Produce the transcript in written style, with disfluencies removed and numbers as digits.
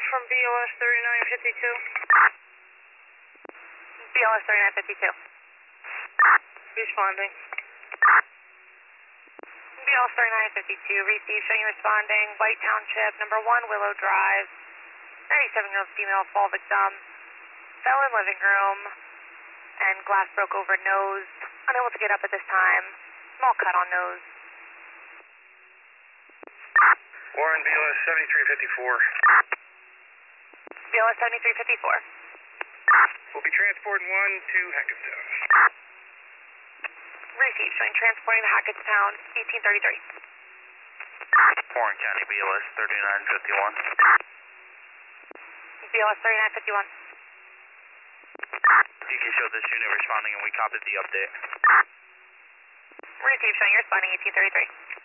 from BOS 3952. BLS 3952. Responding. BLS 3952, received, showing you responding. White Township, number 1, Willow Drive. 37-year-old female fall victim. Fell in living room and glass broke over nose. Unable to get up at this time. Small cut on nose. Warren, BLS 7354. BLS 7354. We'll be transporting one to Hackettstown. Received, showing transporting to Hackettstown, 1833. Warren County, BLS 3951. BLS 3951. You can show this unit responding and we copied the update. Received, showing you responding, 1833.